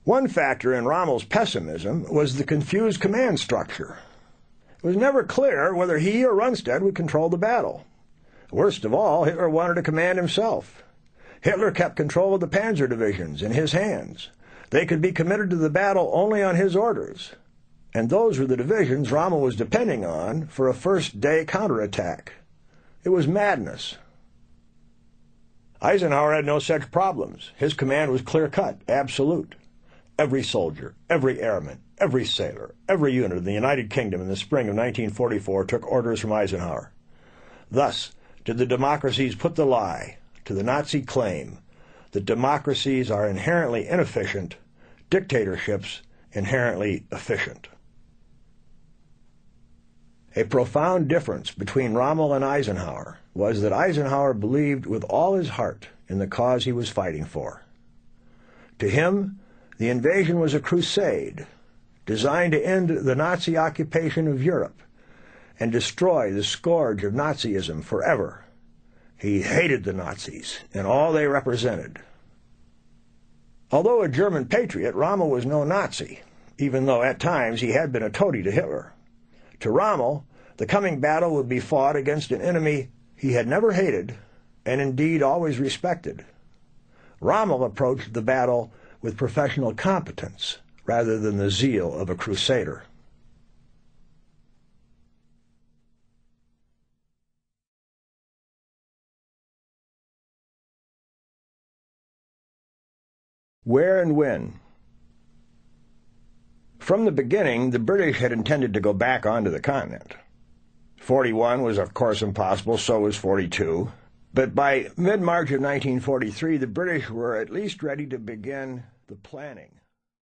One factor in Rommel's pessimism was the confused command structure. It was never clear whether he or Rundstedt would control the battle. Worst of all, Hitler wanted to command himself. Hitler kept control of the panzer divisions in his hands. They could be committed to the battle only on his orders, and those were the divisions Rommel was depending on for a first-day counterattack. It was madness. Eisenhower had no such problems. His command was clear-cut, absolute. Every soldier, every airman, every sailor, every unit of the United Kingdom in the spring of 1944 took orders from Eisenhower. Thus did the democracies put the lie to the Nazi claim that democracies are inherently inefficient, dictatorships inherently efficient. A profound difference between Rommel and Eisenhower was that Eisenhower believed with all his heart in the cause he was fighting for. To him, the invasion was a crusade designed to end the Nazi occupation of Europe and destroy the scourge of Nazism forever. He hated the Nazis and all they represented. Although a German patriot, Rommel was no Nazi, even though at times he had been a toady to Hitler. To Rommel, the coming battle would be fought against an enemy he had never hated and indeed always respected. Rommel approached the battle with professional competence rather than the zeal of a crusader. Where and when? From the beginning, the British had intended to go back onto the continent. 41 was of course impossible, so was 42. But by mid-March of 1943, the British were at least ready to begin the planning